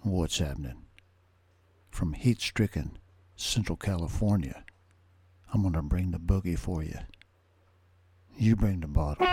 What's happening? From heat-stricken Central California, I'm going to bring the boogie for you. You bring the bottle.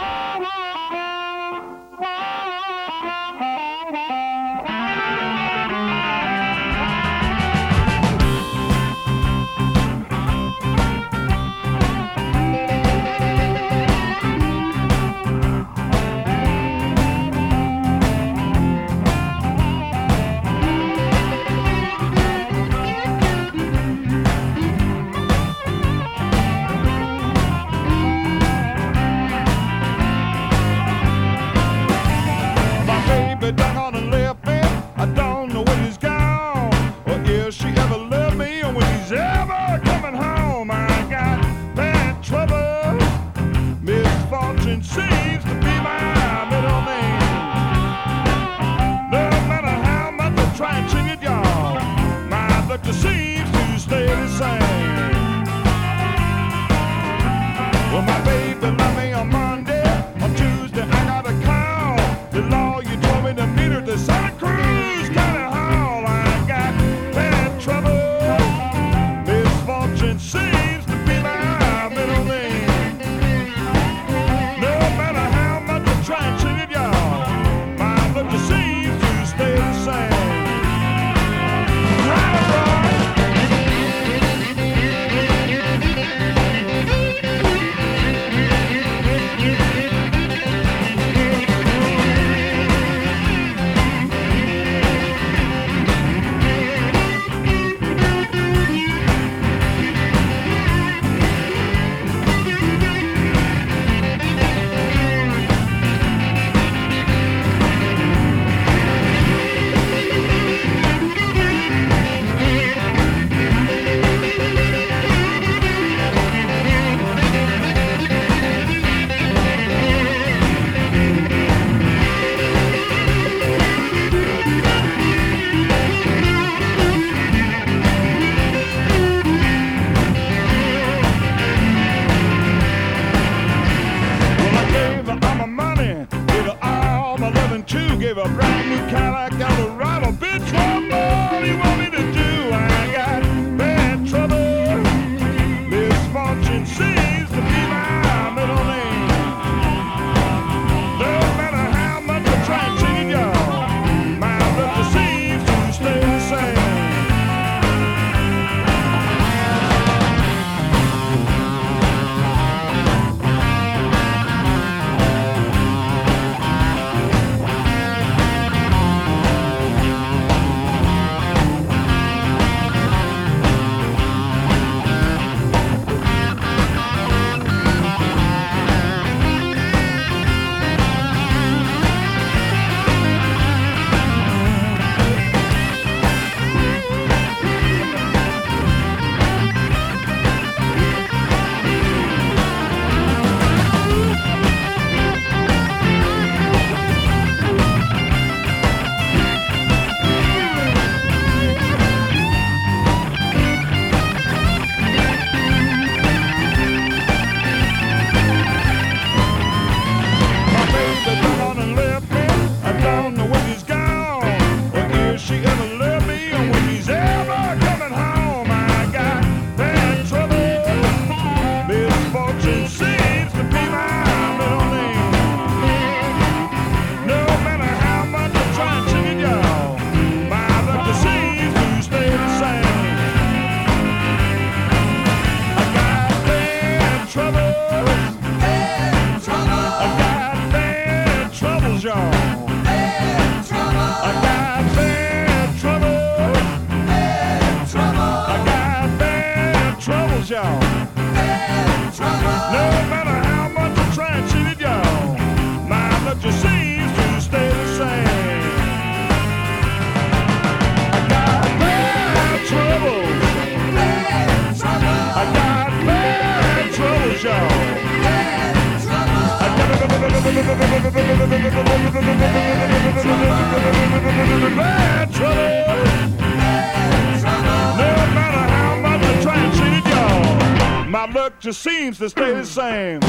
My luck just seems to stay the same.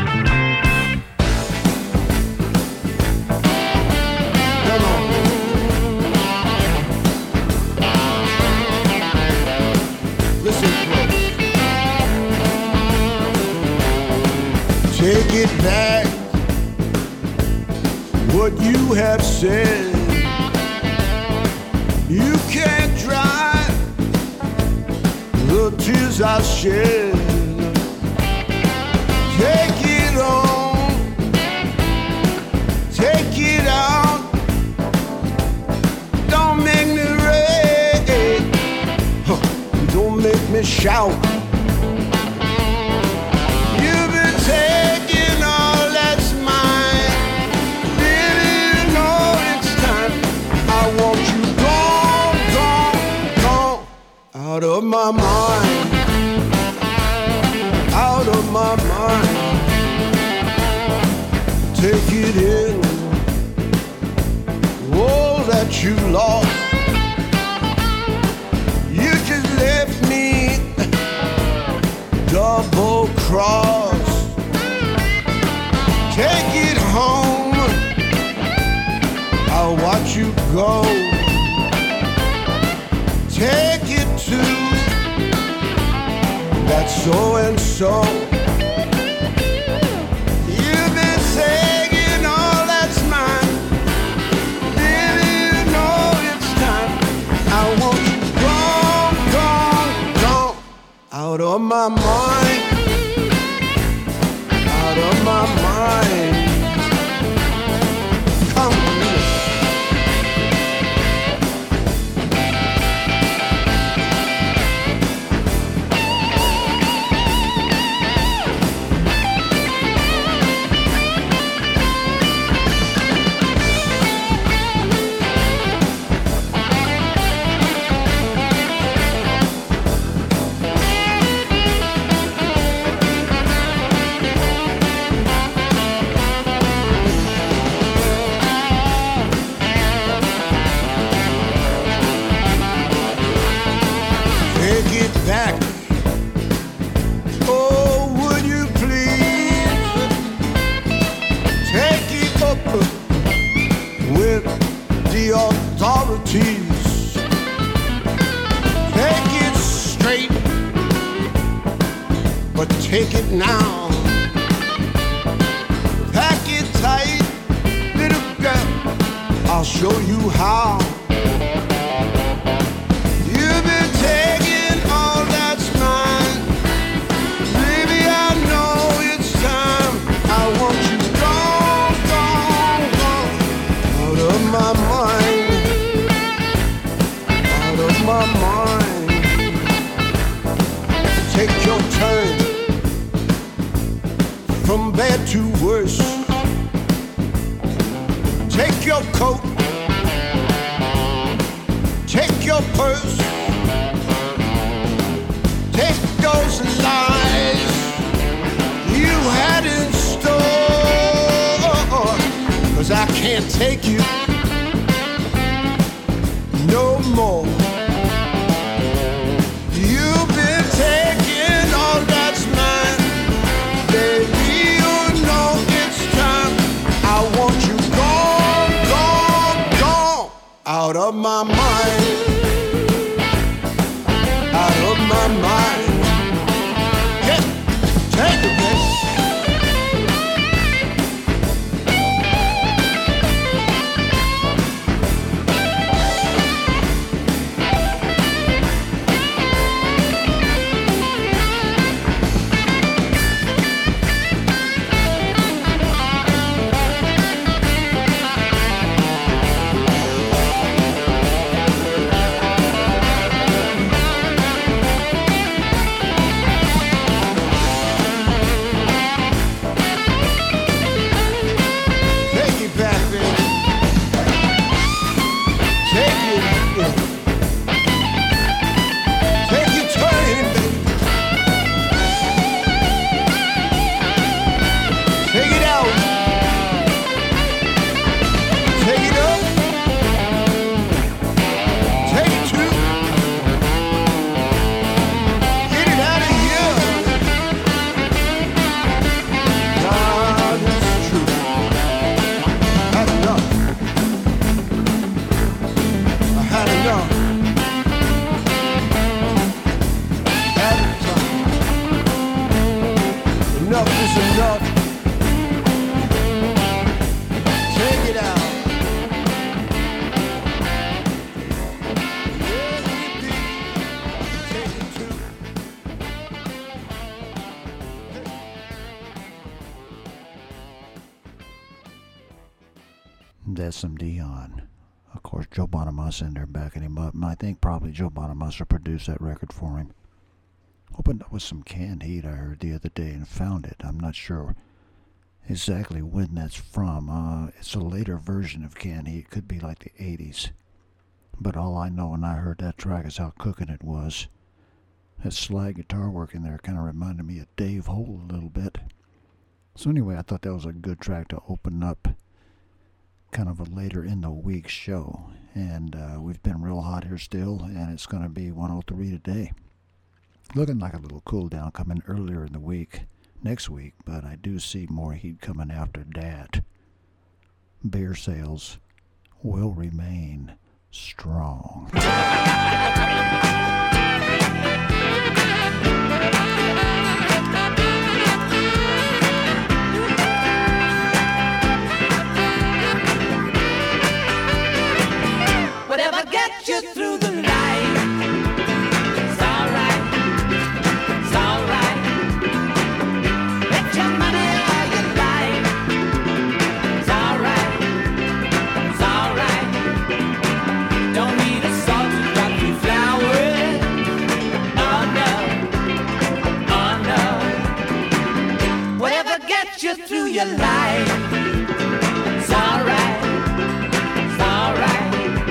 Come on. it back what you have said. You can't dry the tears I shed. Take it on, take it out. Don't make me rage, don't make me shout. You've been taking all that's mine. Baby, you know it's time. I want you gone, gone, gone, out of my mind, out of my mind. Take it in, all that you lost. You just left me double cross. Take it home, I'll watch you go. Take it to that so and so. You've been taking all that's mine. Baby, you know it's time. I want you gone, gone, gone, out of my mind, out of my mind. Come with me. Take it back, oh, would you please? Take it up with the authorities. Take it straight, but take it now. Pack it tight, little girl, I'll show you how. You've been taking all that's mine. Baby, I know it's time. I want you gone, gone, gone, out of my mind, out of my mind. Take your turn from bad to worse. Take your coat, take your purse, take those lies you had in store, 'cause I can't take you no more. You've been taking all that's mine. Baby, you know it's time. I want you gone, gone, gone, out of my mind, out of my mind. Yeah, take it, baby. some Dion. Of course, Joe Bonamassa in there backing him up, and I think probably Joe Bonamassa produced that record for him. Opened up with some Canned Heat I heard the other day and found it. I'm not sure exactly when that's from. It's a later version of Canned Heat. It could be like the 80s. But all I know when I heard that track is how cooking it was. That slide guitar work in there kind of reminded me of Dave Holt a little bit. So anyway, I thought that was a good track to open up kind of a later in the week show. And we've been real hot here still, and it's going to be 103 today. Looking like a little cool down coming earlier in the week, next week, but I do see more heat coming after that. Beer sales will remain strong. Whatever gets you through the night, it's alright, it's alright. Bet your money all you like, it's alright, it's alright. Don't need a salt to drop you flowers, oh no, whatever gets you through your life, it's alright, it's alright.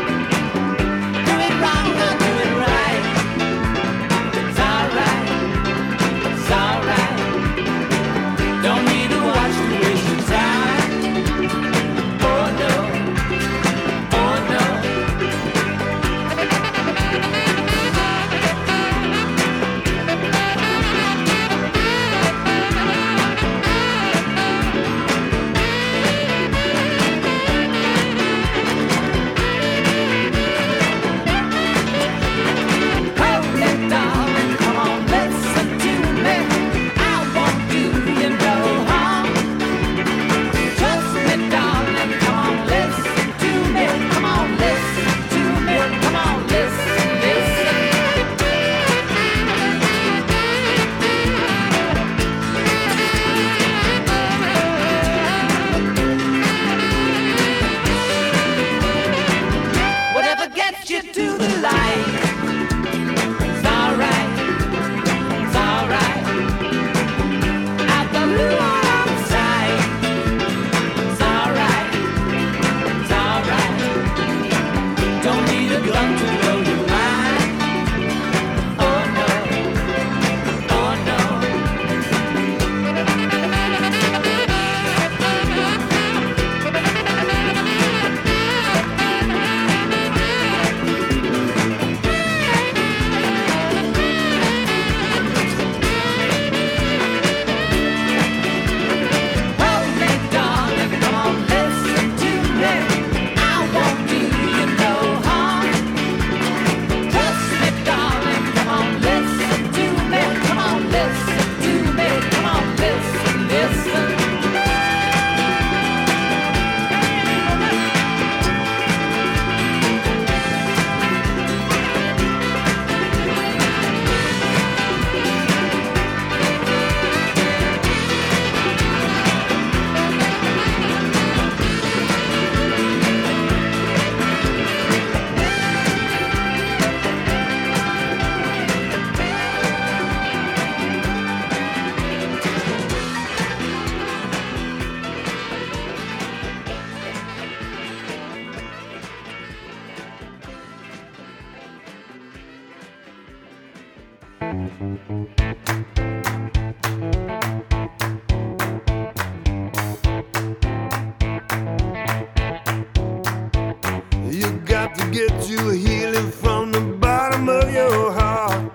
You got to get you a healing from the bottom of your heart.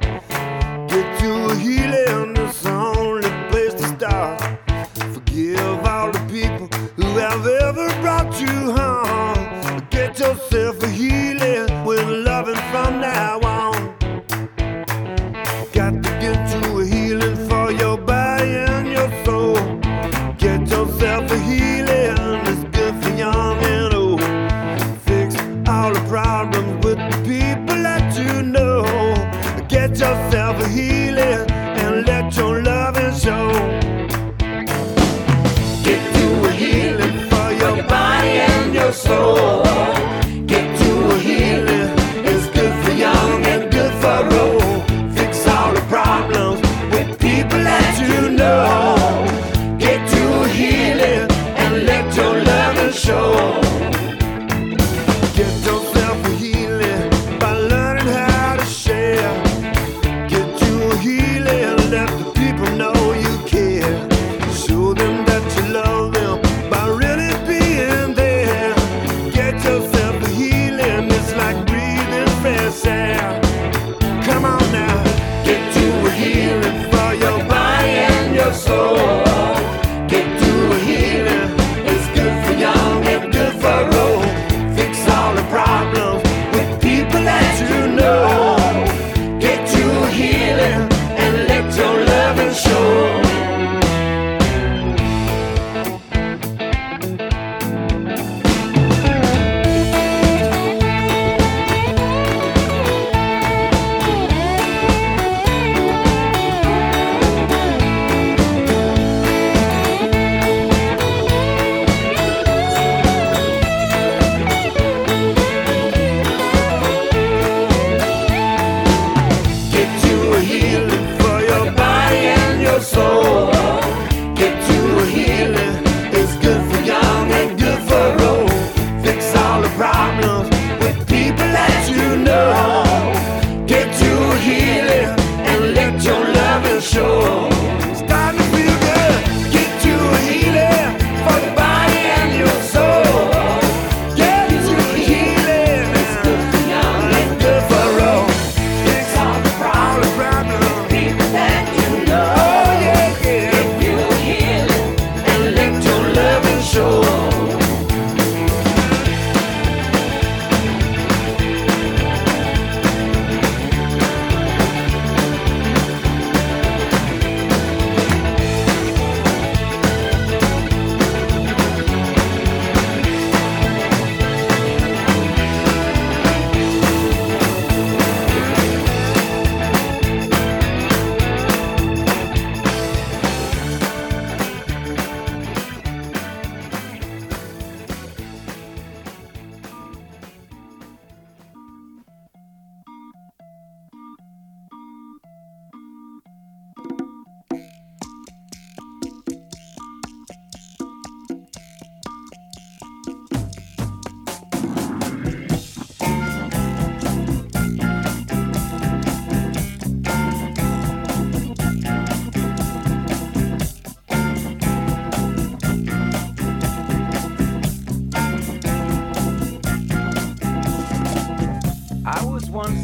Get you a healing, that's the only place to start. Forgive all the people who have ever brought you harm. Get yourself a healing with loving from now on. Got to get you a healing for your body and your soul. Get yourself a healing that's good for young and old. Fix all the problems with the people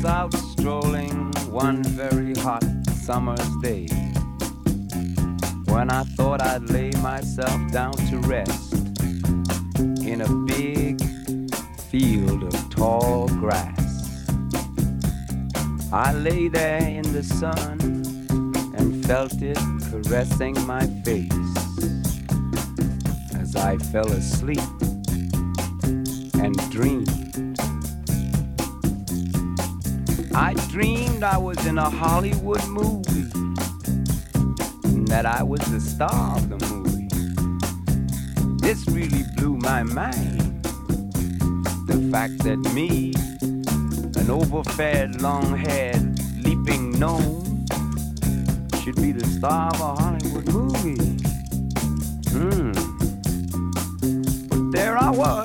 was out strolling one very hot summer's day when I thought I'd lay myself down to rest in a big field of tall grass. I lay there in the sun and felt it caressing my face as I fell asleep and dreamed. I dreamed I was in a Hollywood movie and that I was the star of the movie. This really blew my mind. The fact that me, an overfed, long-haired, leaping gnome, should be the star of a Hollywood movie. But there I was.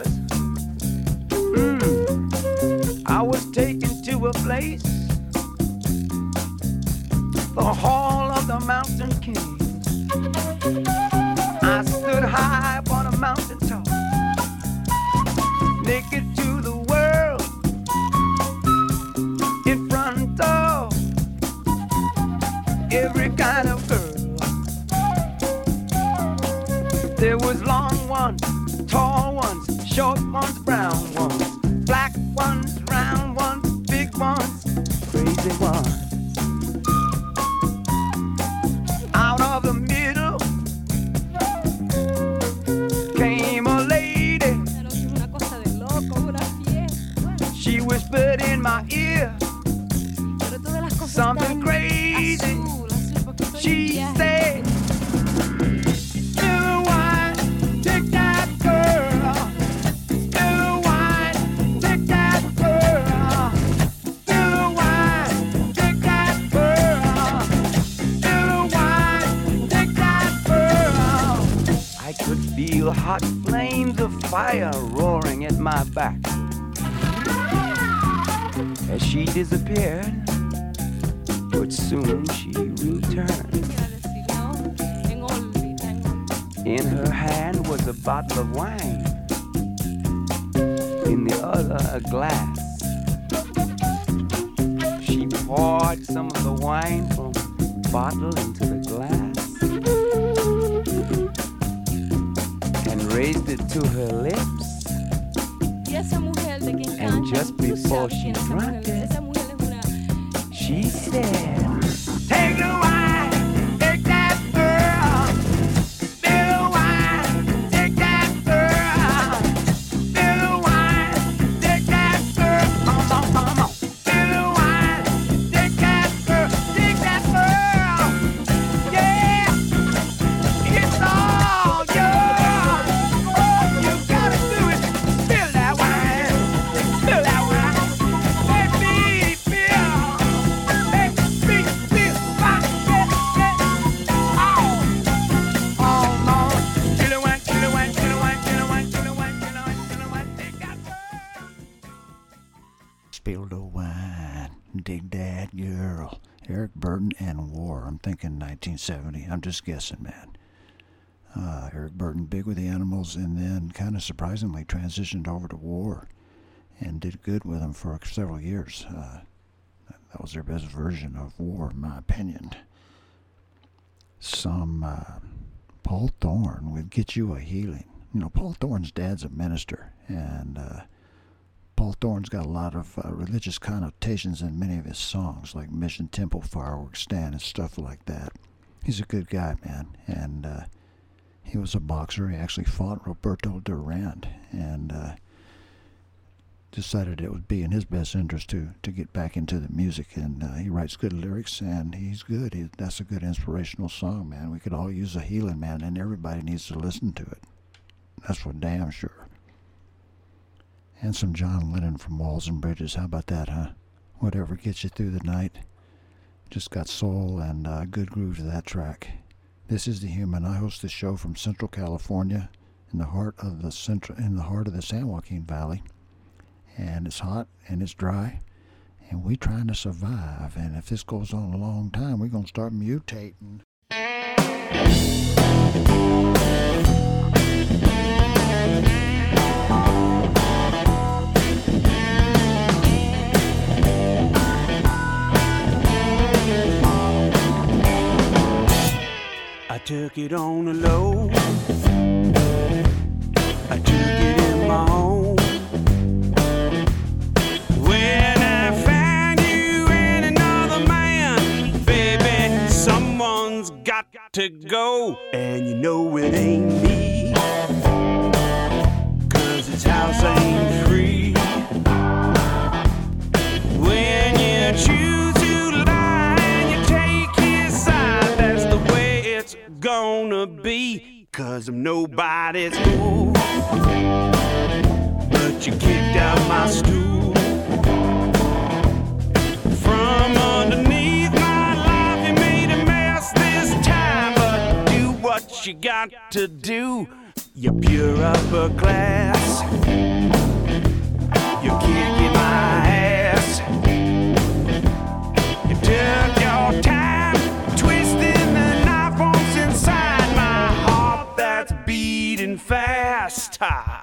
I was taken to a place, the Hall of the Mountain King. I stood high upon a mountain top, naked to the world, in front of every kind of girl. There was long ones, tall ones, short ones, brown ones, black ones, round ones, big ones, crazy ones. Out of the middle came a lady. Una cosa de loco, una fiesta. She whispered in my ear Pero todas las cosas something están crazy. azul, azul, porque estoy en She viaje. said, "Still wine, take that girl. Still wine, take that girl. Still wine, take that girl. Still wine, take that girl." I could feel hot flames of fire roaring at my back as she disappeared, but soon she returned. Quiero decir, no, en órbita, en órbita. In her hand was a bottle of wine, in the other a glass. She poured some of the wine from the bottle into the glass and raised it to her lips. Y esa mujer de quien And canta, just tú before sabes she quién es esa drank mujer. it, Esa mujer es una... She said, "Take the wine, take that girl. Still wine, take that girl. Still wine, take that girl. Come on, come on. Still wine, take that girl, take that girl. Yeah, it's all yours. All you gotta do is spill that wine, spill that wine. Let me feel, let me feel my head. Oh, no. Killer wine, killer wine, killer wine, killer wine, killer wine, killer wine, killer wine. Take that girl. Spill the wine, dig that girl. Eric Burden and War. I'm thinking 1970. I'm just guessing, man. Eric Burden, big with the Animals, and then kind of surprisingly transitioned over to War and did good with them for several years. That was their best version of War, in my opinion. Some Paul Thorne would Get You a Healing. You know, Paul Thorne's dad's a minister, and Paul Thorne's got a lot of religious connotations in many of his songs, like Mission Temple, Fireworks Stand, and stuff like that. He's a good guy, man, and he was a boxer. He actually fought Roberto Durand, and decided it would be in his best interest to get back into the music, and he writes good lyrics, and he's good. That's a good inspirational song, man. We could all use a healing, man, and everybody needs to listen to it. That's for damn sure. And some John Lennon from Walls and Bridges. How about that, huh? Whatever gets you through the night. Just got soul and good groove to that track. This is The Human. I host the show from Central California, in the heart of the San Joaquin Valley. And it's hot and it's dry, and we're trying to survive. And if this goes on a long time, we're gonna start mutating. took it on the low. I took it in my own. When I find you and another man, baby, someone's got to go. And you know it ain't me, 'cause this house ain't free. When you choose to lie and you take his side, that's the way it's gonna be. 'Cause I'm nobody's fool, but you kicked out my stool. From underneath my life you made a mess this time, but do what you got to do. You're pure upper class, you're kicking my ass. You took your time twisting the knife once inside my heart that's beating fast.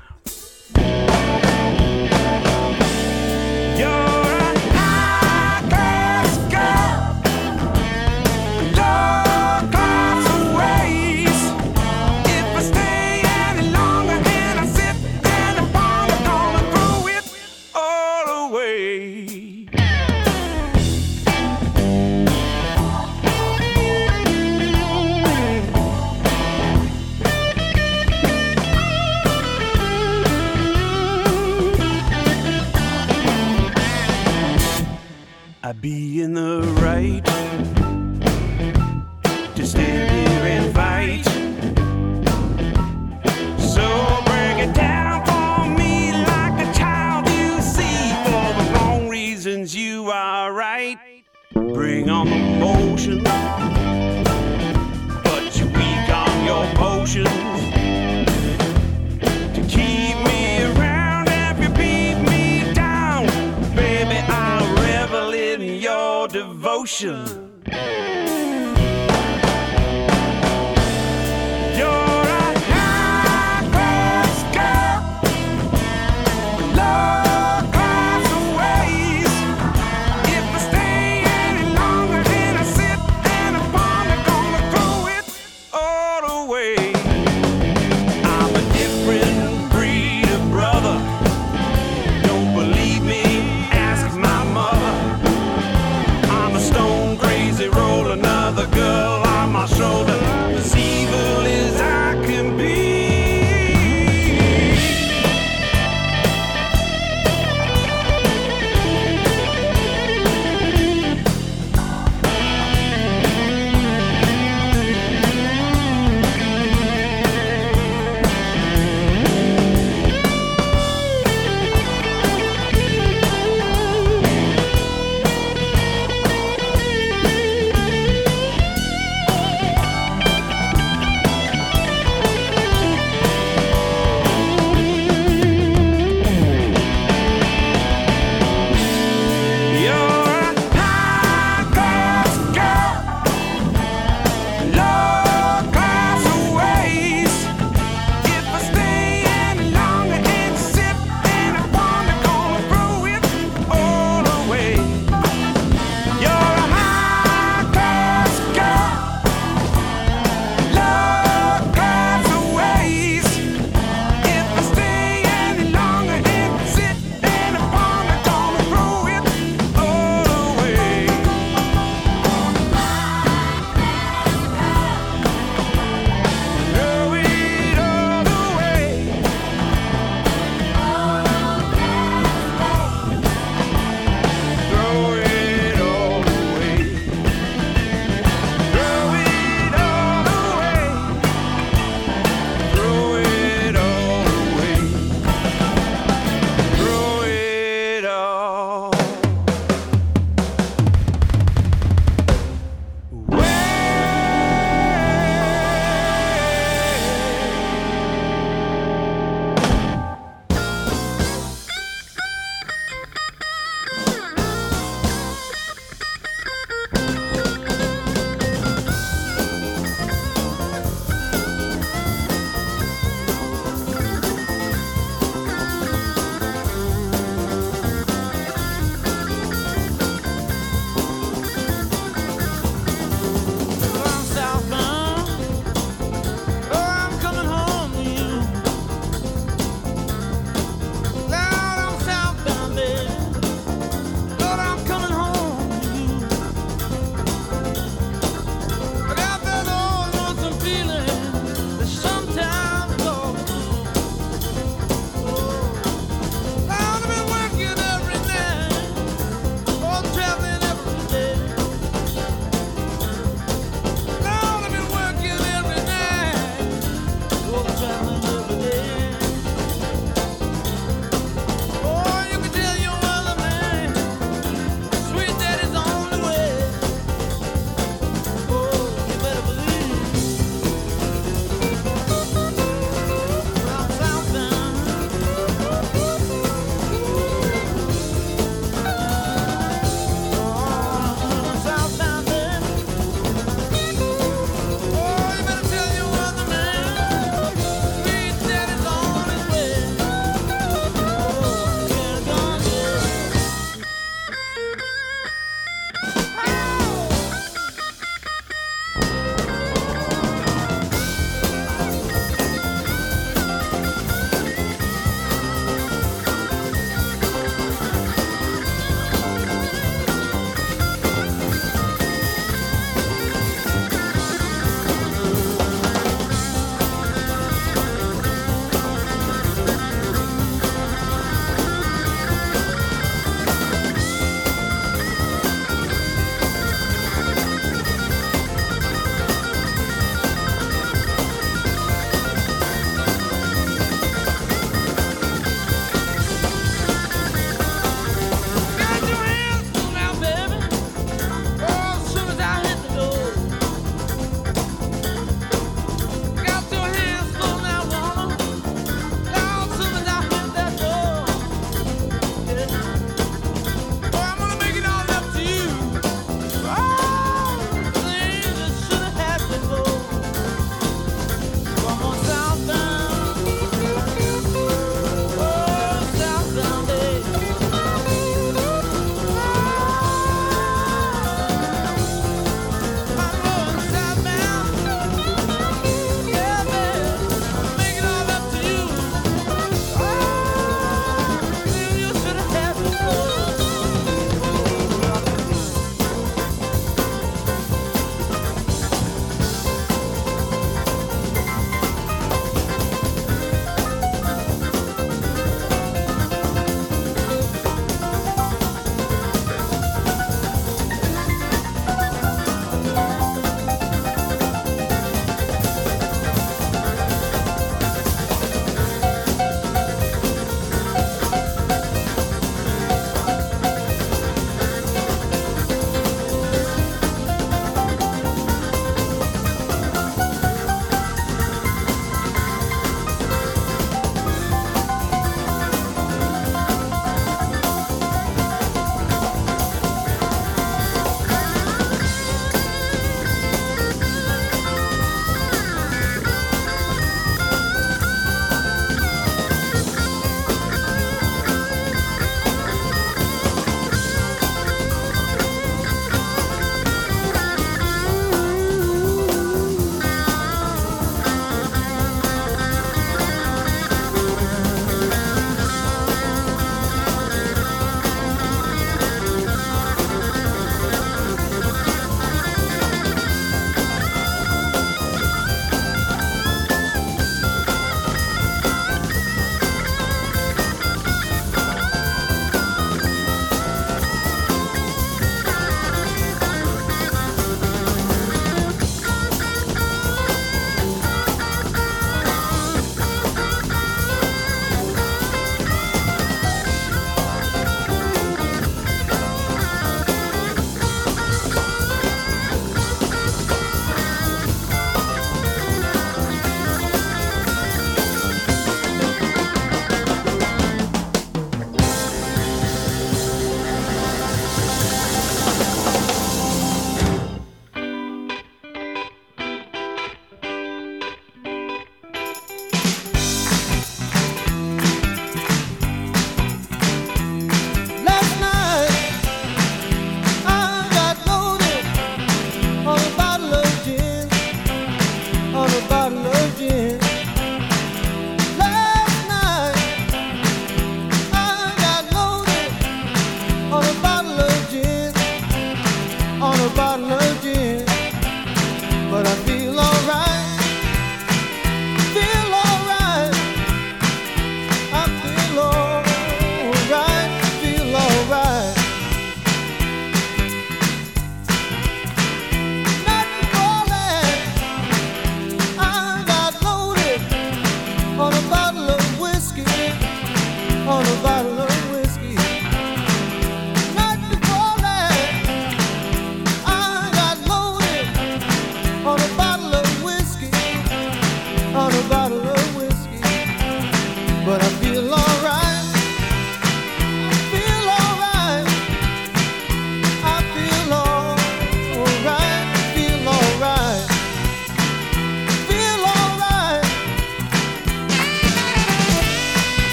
You're a high-class girl, low-class ways. If I stay any longer and I sit and I'm gonna throw it all away. I'd be in the right to stand here and fight. So break it down for me like a child you see. For the wrong reasons you are right. Bring on the motion, but you're weak on your potions. To keep me around if you beat me down, baby, I'll revel in your devotion. You're a high-class girl, low-class ways. If I stay any longer and I sit and I'm gonna throw it all away. I'm a different breed of brother. Don't believe me? Ask my mother. I'm a stone crazy rolling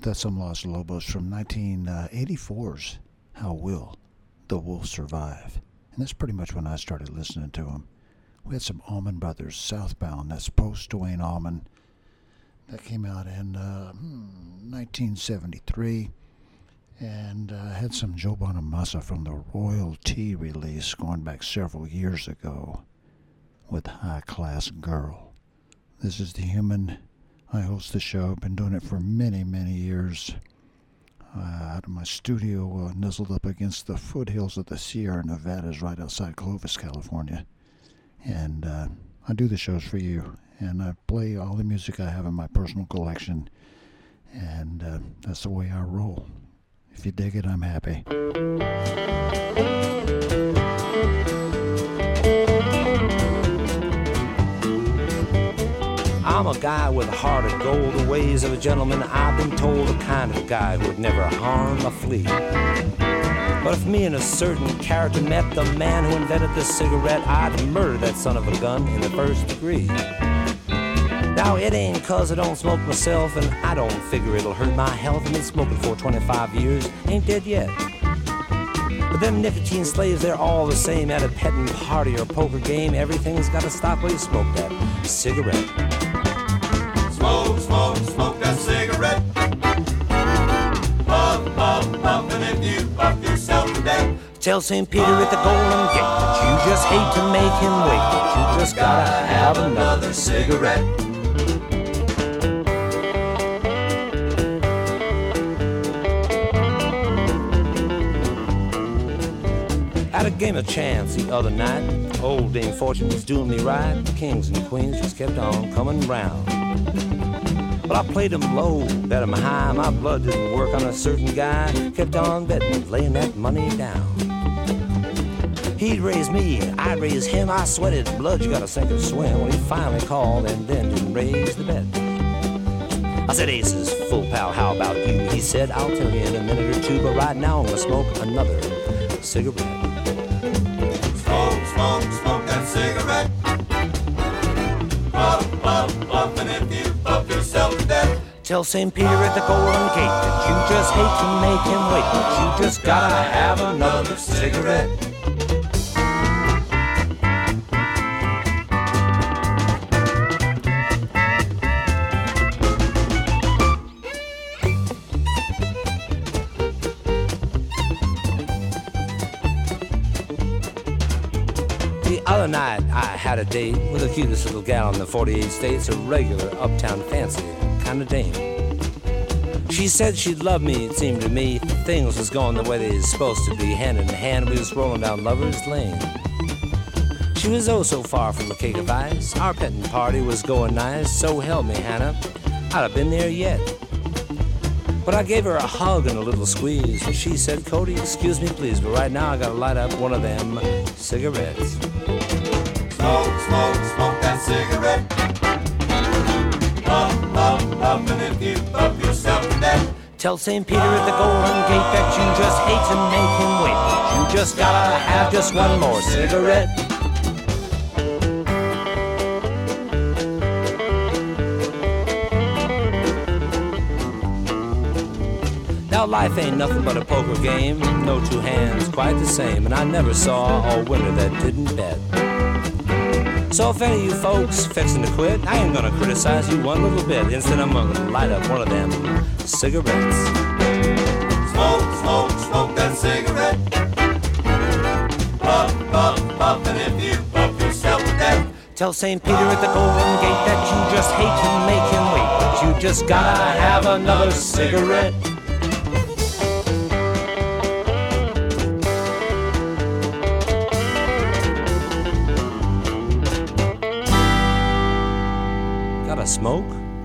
That's some Los Lobos from 1984's How Will the Wolf Survive? And that's pretty much when I started listening to them. We had some Allman Brothers, Southbound. That's post Dwayne Allman. That came out in 1973. And had some Joe Bonamassa from the Royal T release going back several years ago with High Class Girl. This is The Human. I host the show. I've been doing it for many, many years. Out of my studio, nuzzled up against the foothills of the Sierra Nevadas right outside Clovis, California. And I do the shows for you. And I play all the music I have in my personal collection. And that's the way I roll. If you dig it, I'm happy. I'm a guy with a heart of gold, the ways of a gentleman. I've been told the kind of guy who would never harm a flea. But if me and a certain character met the man who invented the cigarette, I'd murder that son of a gun in the first degree. Now it ain't 'cause I don't smoke myself, and I don't figure it'll hurt my health. I've been smoking for 25 years, ain't dead yet. But them nicotine slaves, they're all the same. At a petting party or poker game, everything's gotta stop while you smoke that cigarette. Smoke, smoke, smoke that cigarette. Puff, puff, puff, and if you puff yourself to death. Tell St. Peter at the Golden Gate that you just hate to make him wait, but you just gotta have another cigarette. At a game of chance the other night, old Dame Fortune was doing me right. The kings and queens just kept on coming round. But I played 'em low, bet 'em high. My blood didn't work on a certain guy. Kept on betting, laying that money down. He'd raise me, I'd raise him. I sweated blood, you gotta sink or swim. When he finally called and then didn't raise the bet. I said, Aces, full pal, how about you? He said, I'll tell you in a minute or two, but right now I'm gonna smoke another cigarette. Smoke, smoke, smoke that cigarette. Puff, puff, puff, and if you puff yourself to death. Tell St. Peter at the Golden Gate that you just hate to make him wait, but you just gotta have another cigarette. The other night I had a date with the cutest little gal in the 48 states, a regular uptown fancy kind of dame. She said she'd love me, it seemed to me. Things was going the way they're supposed to be, hand in hand we was rolling down Lover's Lane. She was oh so far from a cake of ice, our petting party was going nice, so help me Hannah, I'd have been there yet. But I gave her a hug and a little squeeze, and she said, Cody, excuse me please, but right now I gotta light up one of them cigarettes. Smoke, smoke, smoke that cigarette. Puff, puff, puff, and if you puff yourself to death. Tell St. Peter at the Golden Gate that you just hate to make him wait, but you just gotta have just one more cigarette. Now life ain't nothing but a poker game, no two hands quite the same, and I never saw a winner that didn't bet. So if any of you folks fixing to quit, I ain't gonna criticize you one little bit. Instead I'm gonna light up one of them cigarettes. Smoke, smoke, smoke that cigarette. Puff, puff, puff, and if you puff yourself to death. Tell St. Peter at the Golden Gate that you just hate to make him wait, but you just gotta have another cigarette. Gotta smoke?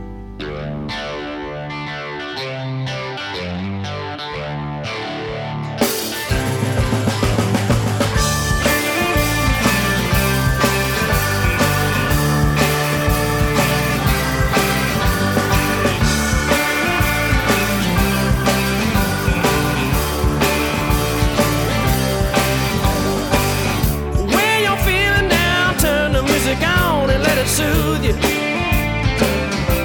When you're feeling down, turn the music on and let it soothe you.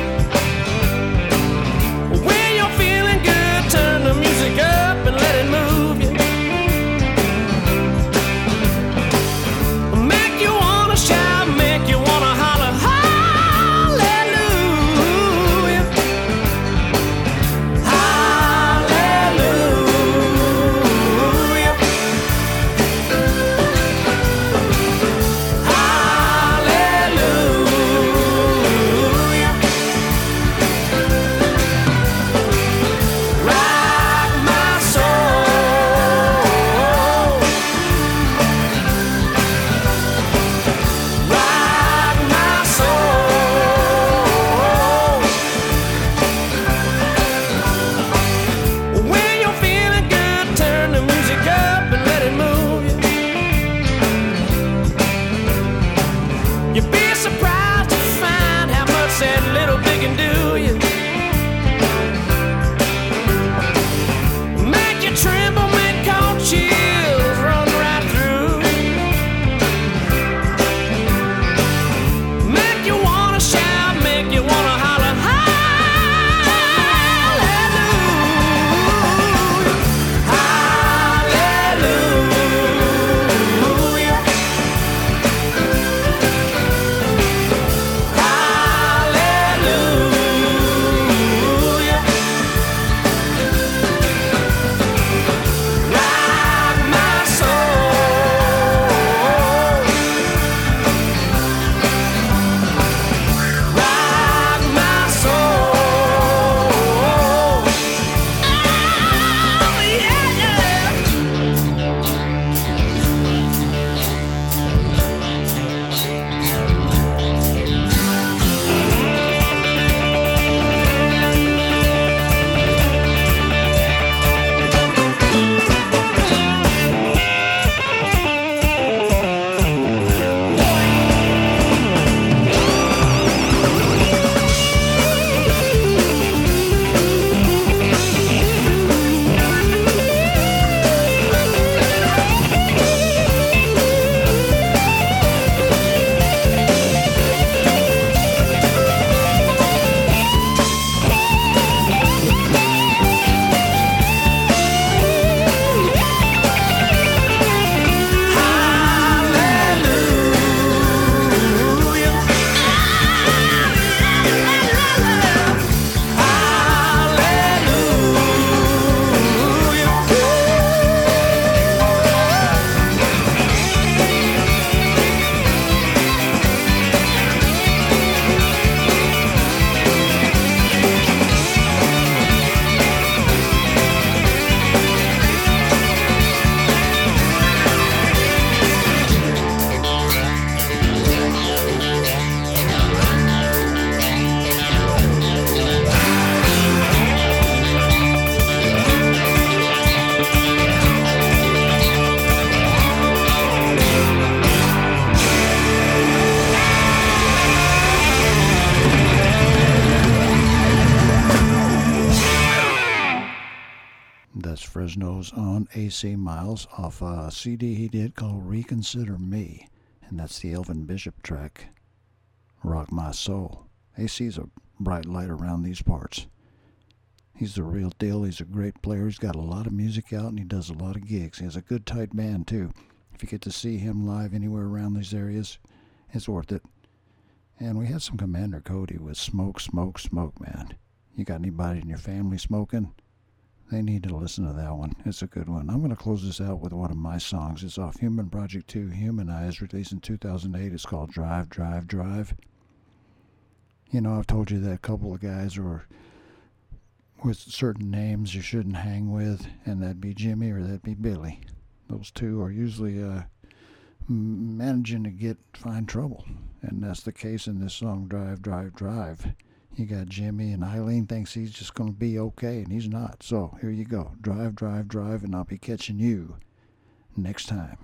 those on AC Miles off a CD he did called Reconsider Me. And that's the Elvin Bishop track, Rock My Soul. AC's a bright light around these parts. He's the real deal. He's a great player. He's got a lot of music out and he does a lot of gigs. He has a good tight band too. If you get to see him live anywhere around these areas, it's worth it. And we had some Commander Cody with Smoke, Smoke, Smoke, man. You got anybody in your family smoking? They need to listen to that one. It's a good one. I'm going to close this out with one of my songs. It's off Human Project 2, Humanize, released in 2008. It's called Drive, Drive, Drive. You know, I've told you that a couple of guys are with certain names you shouldn't hang with, and that'd be Jimmy or that'd be Billy. Those two are usually managing to find trouble, and that's the case in this song, Drive, Drive, Drive. You got Jimmy, and Eileen thinks he's just going to be okay, and he's not. So here you go. Drive, drive, drive, and I'll be catching you next time.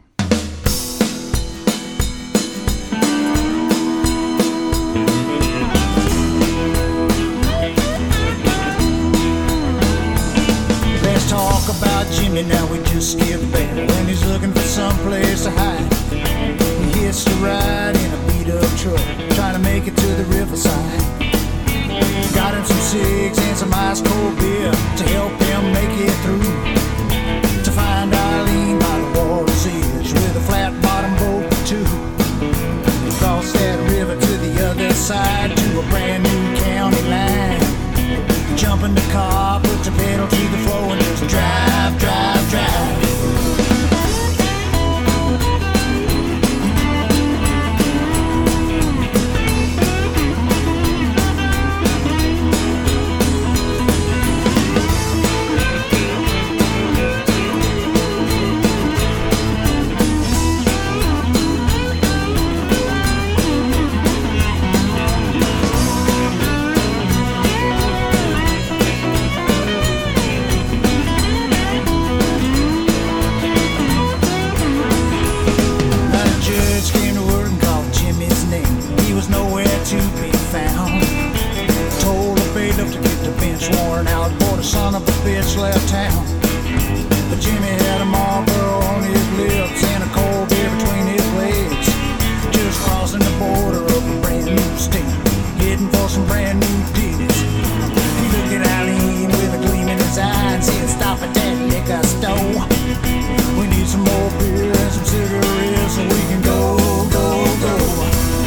Let's talk about Jimmy now. We just skip back when he's looking for some place to hide. He hits the ride in a beat-up truck, trying to make it to the riverside. Got him some cigs and some ice-cold beer to help him make it through. To find Eileen by the water's edge with a flat-bottom boat for two. Cross that river to the other side to a brand new county line. Jump in the car, put your pedal to the floor and just drive, drive, drive. Son of a bitch left town, but Jimmy had a Marlboro on his lips and a cold beer between his legs. Just crossing the border of a brand new state, heading for some brand new deals. He looked at Eileen with a gleam in his eye and said, "Stop at that liquor store. We need some more beer and some cigarettes so we can go, go, go."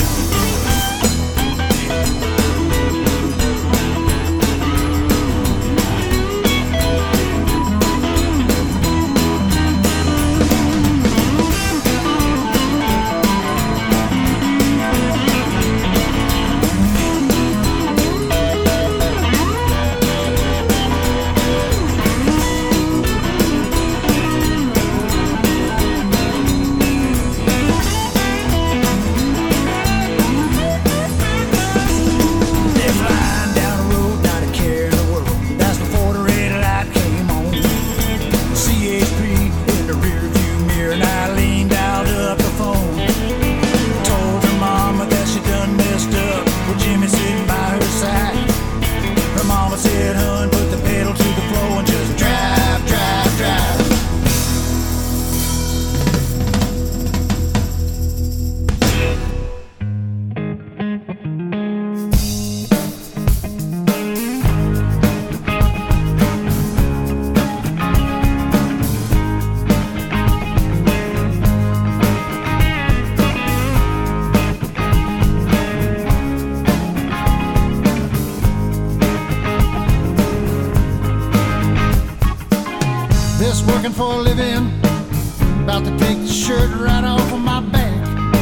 For a living, about to take the shirt right off of my back.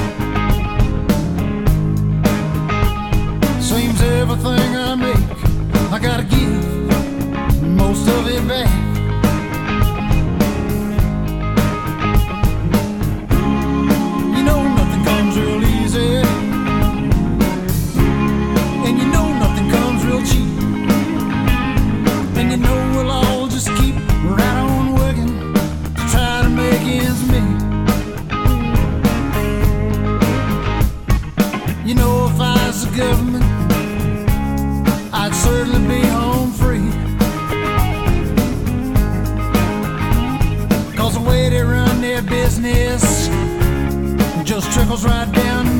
Seems everything I make, I gotta give most of it back. You know nothing comes real easy, and you know nothing comes real cheap, and you know we'll all just keep right on working, try to make ends meet. You know, if I was the government, I'd certainly be home free. trickles right down